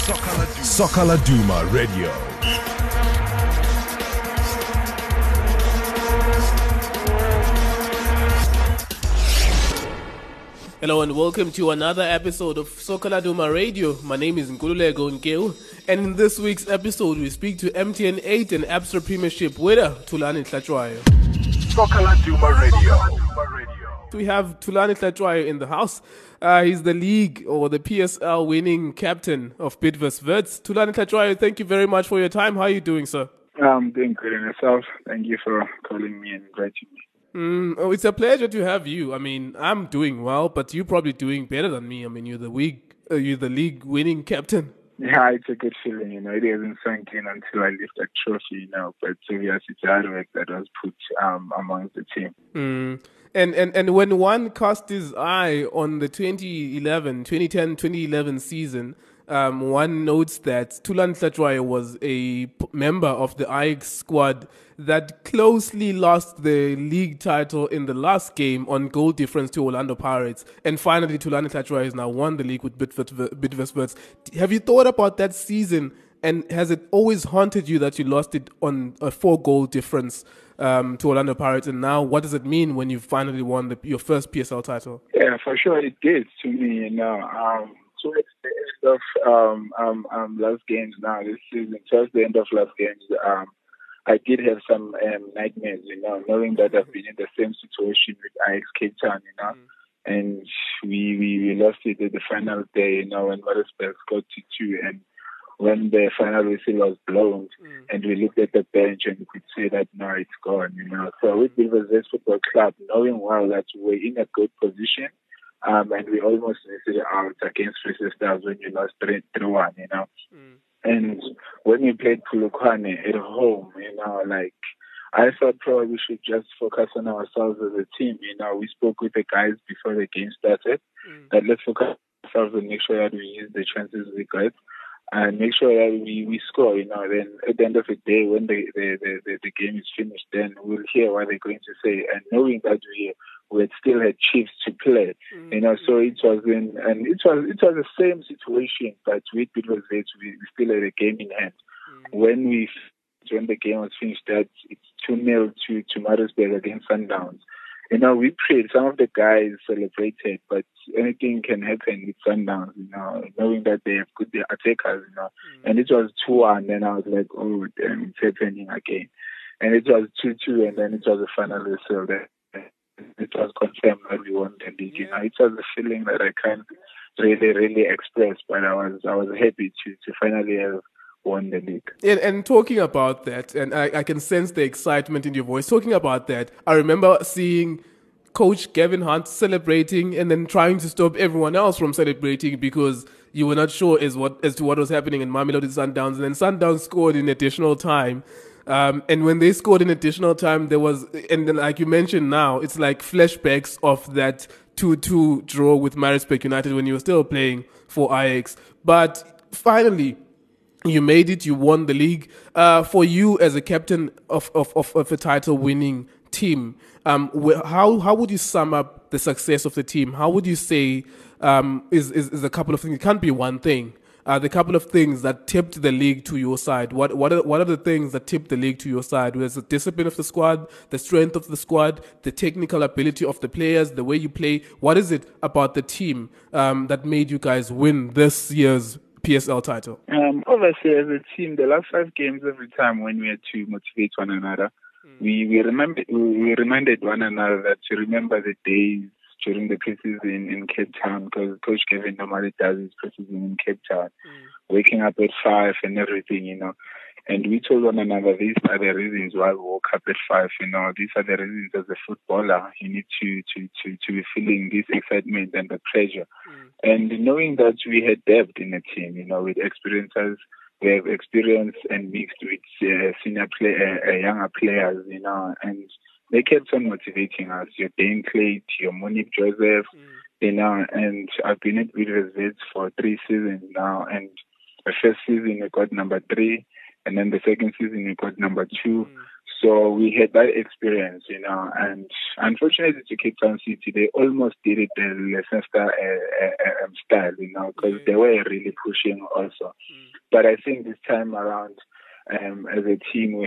Soccer Laduma Radio. Hello and welcome to another episode of Soccer Laduma Radio. My name is Nkululeko Nkeu, and in this week's episode we speak to MTN 8 and Absa Premiership winner Thulani Hlatshwayo. Soccer Laduma Radio. We have Thulani Hlatshwayo in the house. He's the league or the PSL winning captain of Bidvest Wits. Thulani Hlatshwayo, thank you very much for your time. How are you doing, sir? I'm doing good in yourself. Thank you for calling me and inviting me. It's a pleasure to have you. I mean, I'm doing well, but you're probably doing better than me. I mean, you're the league winning captain. Yeah, it's a good feeling, It hasn't sunk in until I lift that trophy, But yes, it's hard work that was put amongst the team. And when one cast his eye on the 2010-2011 season, one notes that Thulani Hlatshwayo was a member of the Ajax squad that closely lost the league title in the last game on goal difference to Orlando Pirates. And finally, Thulani Hlatshwayo has now won the league with Bidvest Wits. Have you thought about that season, and has it always haunted you that you lost it on a 4-goal difference to Orlando Pirates? And now, what does it mean when you finally won your first PSL title? Yeah, for sure it did to me, Towards the end of last games now this season, towards the end of last games, I did have some nightmares, knowing that I've been in the same situation with Ajax Cape Town, and we lost it at the final day, when Maritzburg scored 2-2, and when the final whistle was blown, and we looked at the bench and we could say that now it's gone, So with Bidvest Wits Football Club, knowing well that we're in a good position, and we almost missed it out against Free Stars when we lost 3-1, And when we played Polokwane at home, I thought probably we should just focus on ourselves as a team. We spoke with the guys before the game started that let's focus on ourselves and make sure that we use the chances we got and make sure that we score. Then at the end of the day, when the game is finished, then we'll hear what they're going to say. And knowing that we had still had Chiefs to play, so it was the same situation, but with Bidvest Wits, we still had a game in hand. When the game was finished, that it's 2-0 to Maritzburg against Sundowns. We prayed. Some of the guys celebrated, but anything can happen with Sundowns, knowing that they have good attackers, And it was 2-1, and I was like, oh, damn, it's happening again. And it was 2-2, and then it was a final whistle. It was confirmed that we won the league. It was a feeling that I can't really express, but I was happy to finally have won the league. And talking about that, and I can sense the excitement in your voice. Talking about that, I remember seeing Coach Gavin Hunt celebrating and then trying to stop everyone else from celebrating because you were not sure as to what was happening in Mamelodi Sundowns. And then Sundowns scored in additional time. And when they scored in additional time, and then like you mentioned now, it's like flashbacks of that 2-2 draw with Maritzburg United when you were still playing for Ajax. But finally, you made it, you won the league. For you as a captain of a title-winning team, how would you sum up the success of the team? How would you say is a couple of things? It can't be one thing. The couple of things that tipped the league to your side. What are the things that tipped the league to your side? Was the discipline of the squad, the strength of the squad, the technical ability of the players, the way you play? What is it about the team that made you guys win this year's PSL title? Obviously, as a team, the last 5 games, every time when we had to motivate one another, we reminded one another that to remember the days during the preseason in Cape Town, because Coach Kevin normally does his preseason in Cape Town, waking up at 5 and everything, And we told one another, these are the reasons why we woke up at 5, These are the reasons as a footballer, you need to be feeling this excitement and the pressure. And knowing that we had depth in the team, with experiences, we have experience and mixed with younger players, and they kept on motivating us. Your Dane Clayt, your Monique Joseph, and I've been at Bidvest Wits for 3 seasons now, and the first season we got number 3, and then the second season we got number 2. So we had that experience, and unfortunately to Cape Town City, they almost did it the Leicester style, because they were really pushing also. But I think this time around, as a team,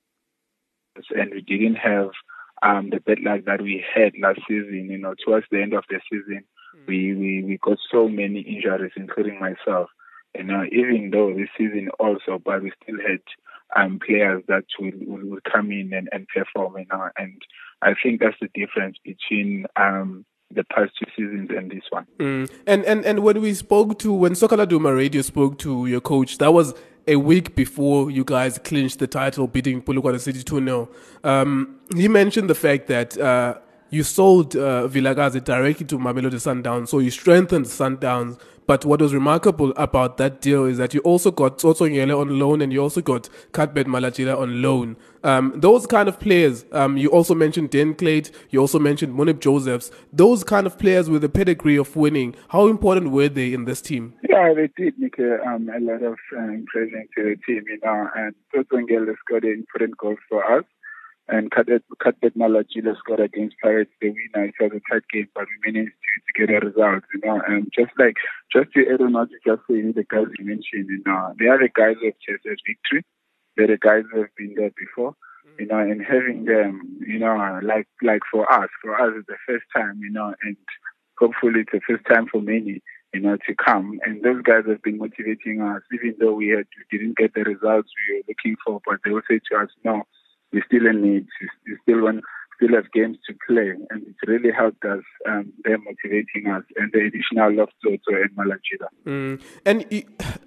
we didn't have the bad luck that we had last season. Towards the end of the season, we got so many injuries, including myself. Even though this season also, but we still had players that will come in and perform, and I think that's the difference between the past 2 seasons and this one. And when Soccer Laduma Radio spoke to your coach, that was a week before you guys clinched the title, beating Polokwane City 2-0. He mentioned the fact that you sold Vilakazi directly to Mamelodi Sundowns, so you strengthened Sundowns. But what was remarkable about that deal is that you also got Tsotso Ngele on loan, and you also got Cuthbert Malachila on loan. Those kind of players, you also mentioned Den Clate, you also mentioned Monip Josephs, those kind of players with a pedigree of winning, how important were they in this team? Yeah, they did make a lot of impression to the team, and Tsotso Ngele scored an important goal for us. And Cuthbert Malachila scored against Pirates the winner. It was a tight game, but we managed to get a result, And just to add on what you just said, the guys you mentioned, they are the guys who have chased victory. They're the guys who have been there before, and having them, like for us it's the first time, and hopefully it's the first time for many, to come. And those guys have been motivating us, even though we didn't get the results we were looking for, but they will say to us, no, we still in need. We still have games to play, and it's really helped us. They're motivating us, and the additional love Tsotso and Malachila. And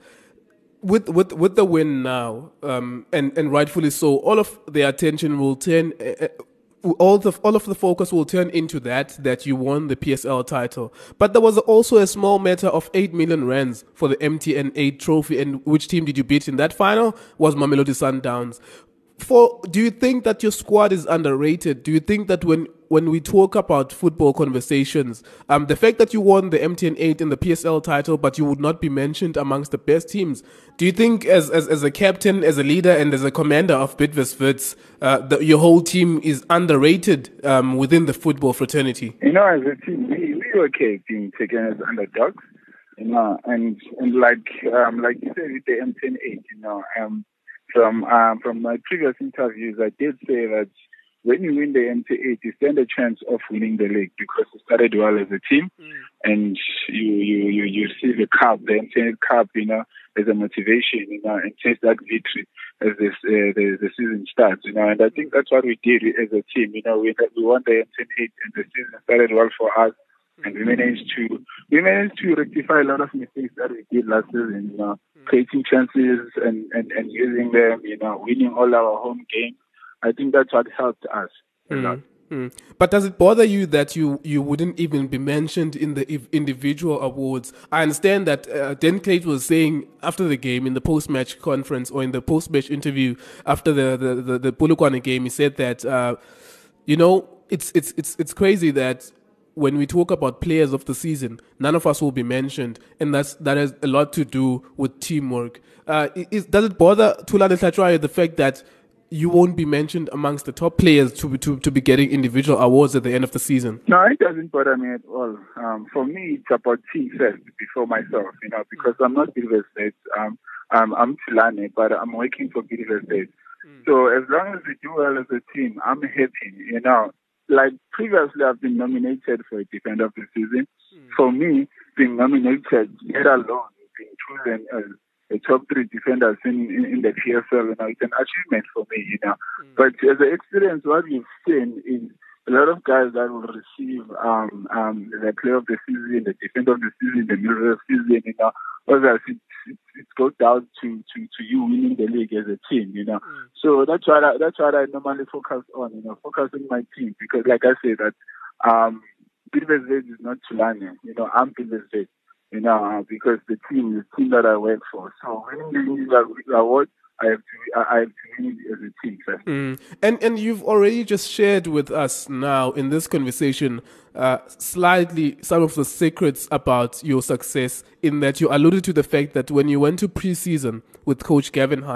with the win now, and rightfully so, all of the attention will turn. All of the focus will turn into that you won the PSL title. But there was also a small matter of 8 million rands for the MTN 8 trophy. And which team did you beat in that final? Was Mamelodi Sundowns. Do you think that your squad is underrated? Do you think that when we talk about football conversations, the fact that you won the MTN 8 in the PSL title, but you would not be mentioned amongst the best teams, do you think as a captain, as a leader, and as a commander of Bidvest Wits, your whole team is underrated within the football fraternity? As a team, we were okay being taken as underdogs, and like you said with the MTN 8, From my previous interviews, I did say that when you win the MT8, you stand a chance of winning the league because you started well as a team, and you receive the cup, the MT8 cup, as a motivation, and chase that victory as the season starts, And I think that's what we did as a team. We won the MT8, and the season started well for us. And we managed to rectify a lot of mistakes that we did last season, creating chances and using them, winning all our home games. I think that's what helped us a lot. But does it bother you that you wouldn't even be mentioned in the individual awards? I understand that Den Clate was saying after the game in the post-match conference or in the post-match interview after the Polokwane game, he said that it's crazy that when we talk about players of the season, none of us will be mentioned, and that has a lot to do with teamwork. Does it bother Thulani Hlatshwayo the fact that you won't be mentioned amongst the top players to be getting individual awards at the end of the season? No, it doesn't bother me at all. For me, it's about team first before myself, because I'm not Bidvest Wits. I'm Thulani, but I'm working for Bidvest Wits. So as long as we do well as a team, I'm happy, Like previously, I've been nominated for a defender of the season. For me, being nominated, let alone being chosen as the top 3 defenders in the PSL, it's an achievement for me, But as an experience, what we've seen is a lot of guys that will receive the player of the season, the defender of the season, the middle of the season, obviously it goes down to you winning the league as a team, So that's what I normally focus on, focus on my team, because like I said that Bidvest Wits is not Thulani, I'm Bidvest Wits, because the team that I work for. So winning the award, I have to win it as a team first. And you've already just shared with us now in this conversation slightly some of the secrets about your success, in that you alluded to the fact that when you went to pre-season with Coach Gavin Hunt,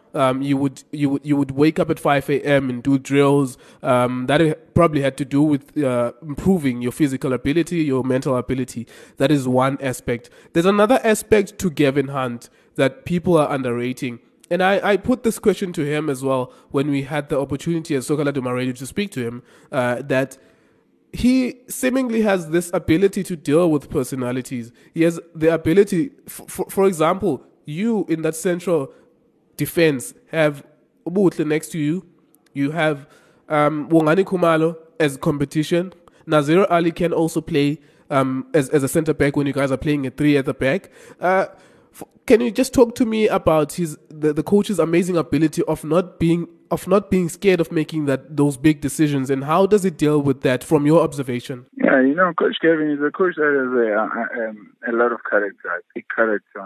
you would wake up at 5 a.m. and do drills. That probably had to do with improving your physical ability, your mental ability. That is one aspect. There's another aspect to Gavin Hunt that people are underrating. And I put this question to him as well when we had the opportunity at Soka Laduma Radio to speak to him, that he seemingly has this ability to deal with personalities. He has the ability, for example, you in that central defense have Ubuhle next to you. You have Wongani Kumalo as competition. Nazir Ali can also play as a centre back when you guys are playing a three at the back. Can you just talk to me about the coach's amazing ability of not being scared of making those big decisions, and how does it deal with that from your observation? Yeah, Coach Kevin is a coach that has a lot of character, a big character.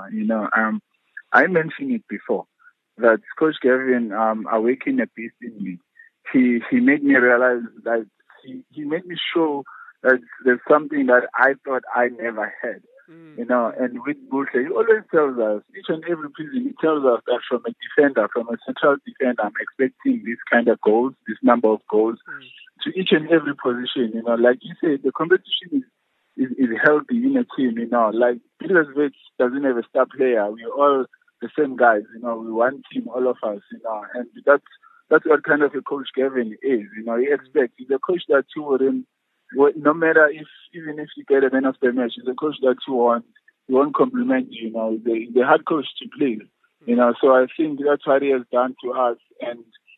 I mentioned it before that Coach Kevin awakened a beast in me. He made me realize that he made me show that there's something that I thought I never had. And with Buhle, he always tells us, each and every season, he tells us that from a central defender, I'm expecting this kind of goals, this number of goals, to each and every position. Like you said, the competition is healthy in a team. Like Pietersburg doesn't have a star player. We're all the same guys. We one team, all of us. And that's what kind of a coach Gavin is. He expects. He's a coach that you wouldn't. No matter even if you get a man of the match, he's a coach that you won't compliment you. The hard coach to please. So I think that's what he has done to us. And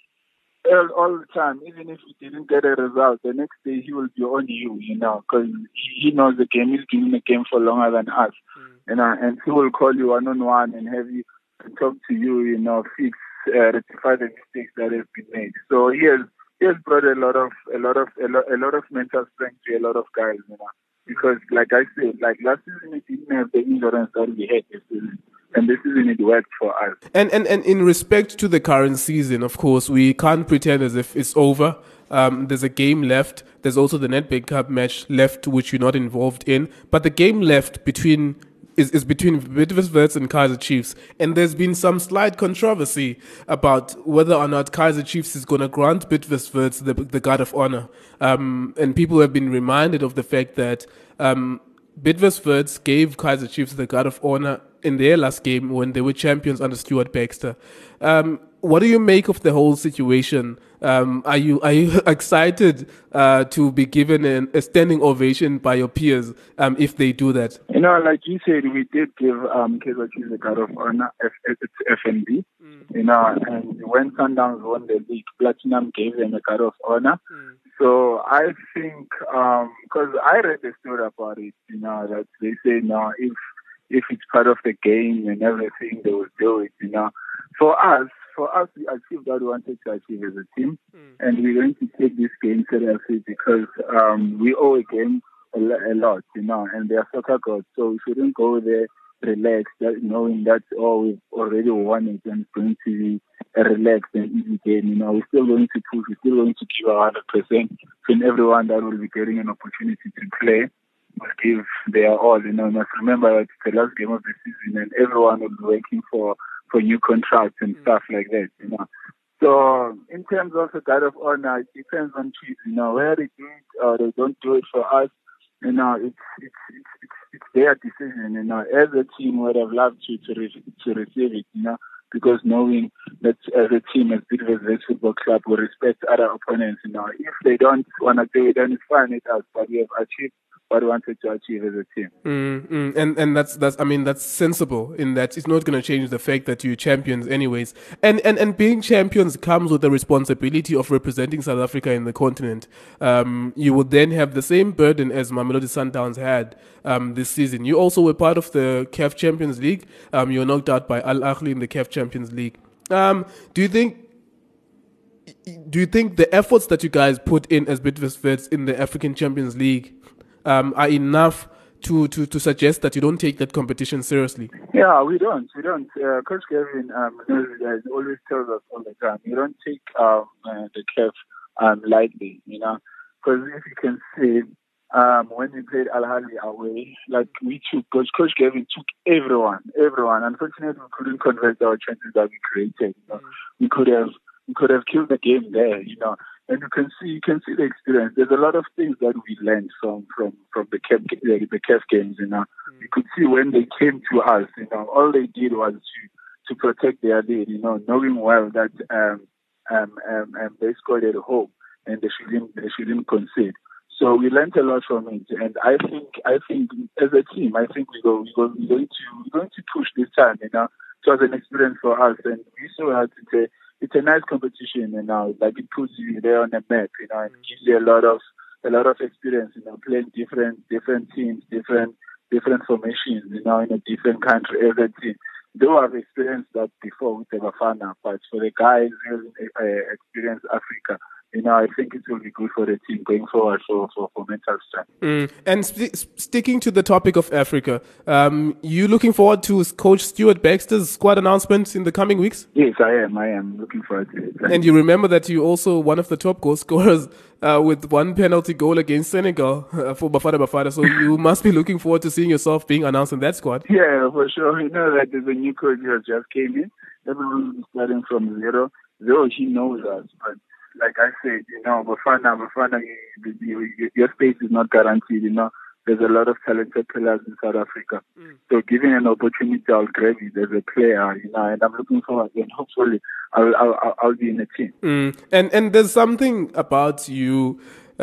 all the time, even if he didn't get a result, the next day he will be on you. Because he knows the game. He's been in the game for longer than us. And he will call you one-on-one and have you and talk to you. Fix, rectify the mistakes that have been made. So he has brought a lot of mental strength to a lot of guys, because like I said, like last season we didn't have the endurance that we had this season, and this season it worked for us. And in respect to the current season, of course, we can't pretend as if it's over. There's a game left. There's also the Nedbank Cup match left, which you're not involved in. But the game left is between Bidvest and Kaizer Chiefs, and there's been some slight controversy about whether or not Kaizer Chiefs is going to grant Bidvest the guard of honor, and people have been reminded of the fact that Bidvest gave Kaizer Chiefs the guard of honor in their last game when they were champions under Stuart Baxter. What do you make of the whole situation? Are you excited to be given a standing ovation by your peers if they do that? Like you said, we did give Kaizer Chiefs the guard of honor at FNB. And when Sundowns won the league, Platinum gave them a guard of honor. So I think, because I read the story about it, that they say now if it's part of the game and everything, they will do it. For us, we achieved what we wanted to achieve as a team, and we're going to take this game seriously because we owe a game a lot, and they are soccer gods, so we shouldn't go there relaxed, knowing that we've already won it and it's going to be a relaxed and easy game. We're still going to push, we're still going to give 100%, and everyone that will be getting an opportunity to play will give their all. Must remember that it's the last game of the season, and everyone will be working for new contracts and stuff like that. So in terms of the guard of honor, it depends on Chiefs. Where they do it or they don't do it for us. It's their decision. As a team, would have loved to receive it. Because knowing that as a team, as Bidvest Football Club, we respect other opponents. If they don't want to do it, then it's fine with us. But we have achieved what we wanted to achieve as a team. And that's sensible in that it's not going to change the fact that you're champions anyways. And being champions comes with the responsibility of representing South Africa in the continent. You would then have the same burden as Mamelodi Sundowns had this season. You also were part of the CAF Champions League. You were knocked out by Al Ahly in the CAF Champions League. Do you think the efforts that you guys put in as Bidvest in the African Champions League are enough to suggest that you don't take that competition seriously? Yeah, we don't. Coach Kevin always tells us all the time, you don't take the CAF lightly, because if you can see, when we played Al Ahly away, like we took, Coach Gavin took everyone. Unfortunately, we couldn't convert our chances that we created. We could have killed the game there, And you can see the experience. There's a lot of things that we learned from the CAF games, You could see when they came to us, all they did was to protect their lead, knowing well that they scored at home and they shouldn't concede. So we learned a lot from it, and I think as a team, I think we're going to push this time. It was an experience for us, and we saw that it's a nice competition, like it puts you there on the map, and gives you a lot of experience, playing different teams, different formations, in a different country, every team. Though I've experienced that before with the Bafana, but for the guys who experience Africa, I think it will be good for the team going forward for mental strength. And sticking to the topic of Africa, you looking forward to Coach Stuart Baxter's squad announcements in the coming weeks? Yes, I am. I am looking forward to it. And you remember that you're also one of the top goal scorers with one penalty goal against Senegal for Bafana. So you must be looking forward to seeing yourself being announced in that squad. Yeah, for sure. You know that there's a new coach who just came in. Everyone is starting from zero. He knows us, but like I said, Bafana, your space is not guaranteed, There's a lot of talented players in South Africa. So giving an opportunity, I'll grab it as a player, and I'm looking forward, and hopefully I'll be in the team. And there's something about you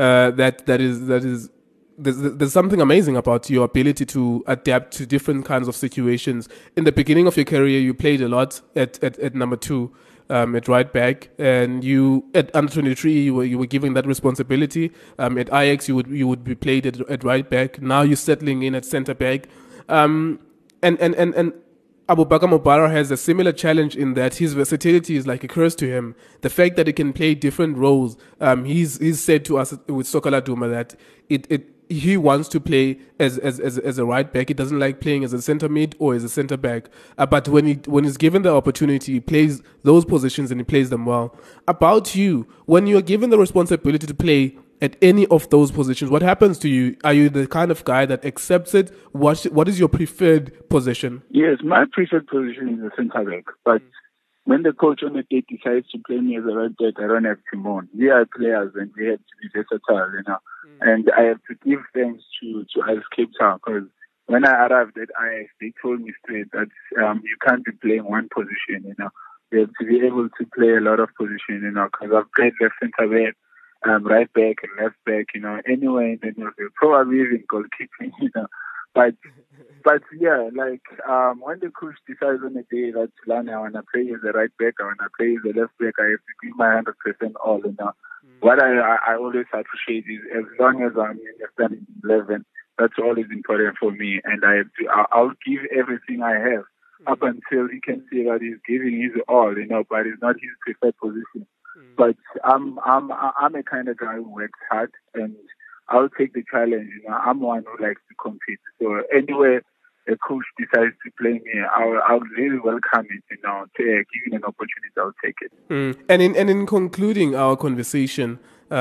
there's something amazing about your ability to adapt to different kinds of situations. In the beginning of your career, you played a lot at number 2. At right back, and you at under 23 you were given that responsibility. At Ajax you would be played at right back. Now you're settling in at centre back, and Abubakar Mobara has a similar challenge in that his versatility is like a curse to him. The fact that he can play different roles. He's said to us with Sokala Duma that he wants to play as a right back. He doesn't like playing as a centre mid or as a centre back. But when he's given the opportunity, he plays those positions and he plays them well. About you, when you're given the responsibility to play at any of those positions, what happens to you? Are you the kind of guy that accepts it? What is your preferred position? Yes, my preferred position is a centre back. But when the coach on the day decides to play me as a right back, I don't have to mourn. We are players and we have to be versatile, And I have to give thanks to Ajax Cape Town, because when I arrived at Ajax, they told me straight that you can't be playing one position, You have to be able to play a lot of positions, because I've played left centre back, right back and left back, anywhere in the middle, probably even goalkeeping, But yeah, when the coach decides on a day that I want to play as a right back, I want to play as a left back, I have to give my 100% all. What I always appreciate is as long as I'm in the starting 11, that's all is important for me, and I'll give everything I have up until he can see that he's giving his all, but it's not his preferred position. But I'm a kind of guy who works hard, and I'll take the challenge. I'm one who likes to compete. So anywhere a coach decides to play me, I'll really welcome it. Given an opportunity, I'll take it. And in concluding our conversation,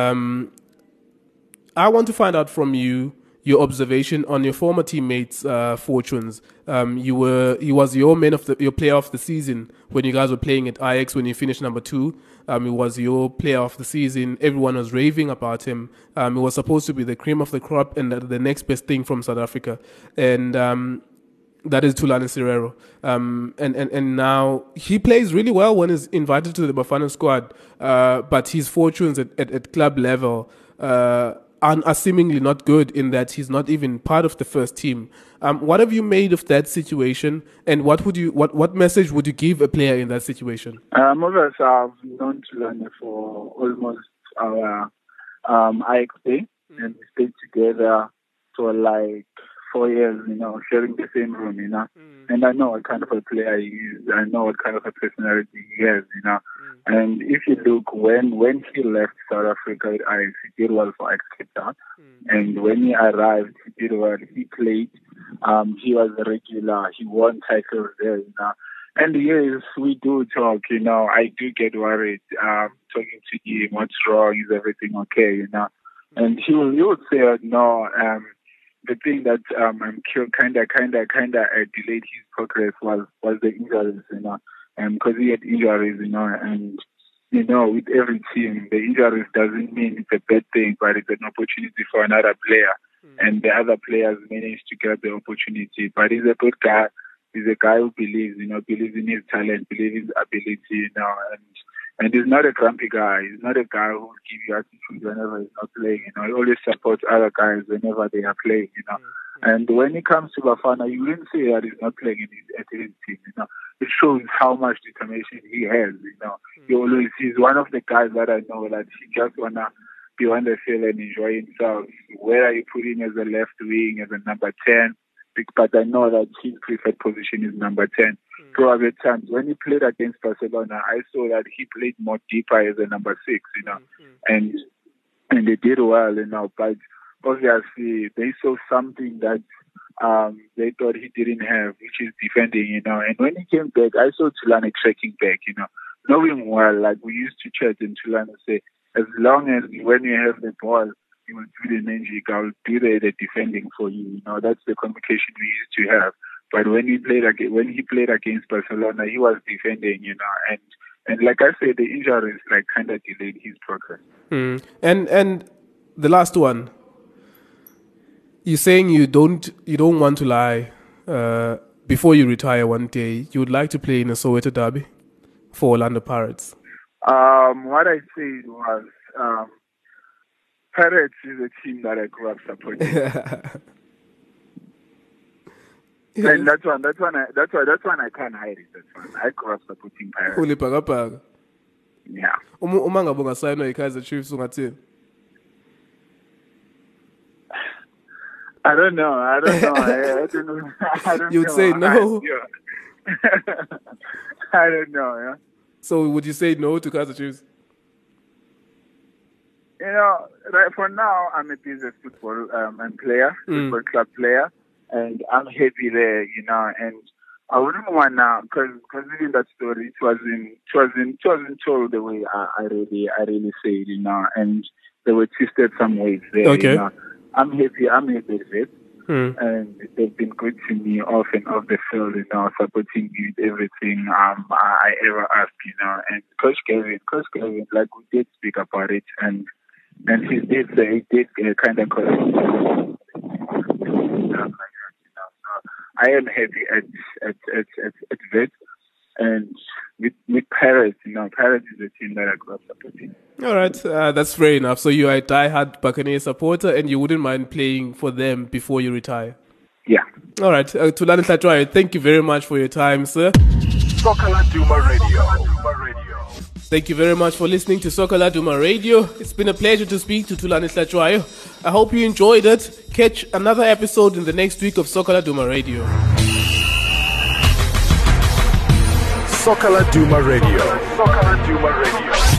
I want to find out from you your observation on your former teammates' fortunes. He was your player of the season when you guys were playing at Ajax when you finished number 2. He was your player of the season. Everyone was raving about him. He was supposed to be the cream of the crop and the next best thing from South Africa. And that is Thulani Serero. And now he plays really well when he's invited to the Bafana squad. But his fortunes at club level are seemingly not good in that he's not even part of the first team. What have you made of that situation, and what message would you give a player in that situation? Obviously, I've known Thulani for almost our Ajax day, and we stayed together for 4 years, sharing the same room, and I know what kind of a player he is. I know what kind of a personality he has, And if you look, when he left South Africa, he did well for Ajax Cape Town. And when he arrived, he did well. He played. He was a regular. He won titles there, And yes, we do talk, I do get worried, talking to him, what's wrong, is everything okay, And he would say, no, the thing that kind of delayed his progress was the injuries, because he had injuries, and with every team, the injuries doesn't mean it's a bad thing, but it's an opportunity for another player, and the other players managed to get the opportunity. But he's a good guy. He's a guy who believes in his talent, believes in his ability, and he's not a grumpy guy. He's not a guy who will give you attitude whenever he's not playing. He always supports other guys whenever they are playing. And when it comes to Bafana, you wouldn't say that he's not playing in his team. It shows how much determination he has. He's one of the guys that I know that he just wanna be on the field and enjoy himself. Whether you put him as a left wing, as a number 10. But I know that his preferred position is number 10. Throughout the times when he played against Barcelona, I saw that he played more deeper as a number 6, and they did well, But obviously, they saw something that they thought he didn't have, which is defending, And when he came back, I saw Tulane tracking back, knowing well, like we used to chat in Tulane and say, as long as when you have the ball, you will do the magic, I will do the defending for you. That's the communication we used to have. But when he played against Barcelona, he was defending, and like I said, the injuries kind of delayed his progress. And the last one, you're saying you don't want to lie. Before you retire one day, you would like to play in a Soweto derby for Orlando Pirates. What I said was. Pirates is a team that I grew up supporting, and that's one I can't hide it. That's one I grew up supporting Pirates. Yeah. Uma ngabe ungasayinwa yiKaizer Chiefs ungathini? I don't know. I don't know. You'd say no. I don't know. Yeah. So would you say no to Kaizer Chiefs? Right for now, I'm a business football football club player, and I'm happy there, and I wouldn't want now, because even that story, it wasn't told the way I really say it, and they were twisted some ways there. Okay. I'm happy with it, and they've been good to me off and off the field, supporting me with everything I ever asked, and Coach Gavin, like we did speak about it, and he did kind of correct me. So I am happy at that. And with Pirates, Pirates is a team that I grew up supporting. All right, that's fair enough. So you are a die-hard Buccaneer supporter, and you wouldn't mind playing for them before you retire? Yeah. All right, Thulani Hlatshwayo, thank you very much for your time, sir. Soccer Laduma Radio. Thank you very much for listening to Soccer Laduma Radio. It's been a pleasure to speak to Thulani Hlatshwayo. I hope you enjoyed it. Catch another episode in the next week of Soccer Laduma Radio. Soccer Laduma Radio.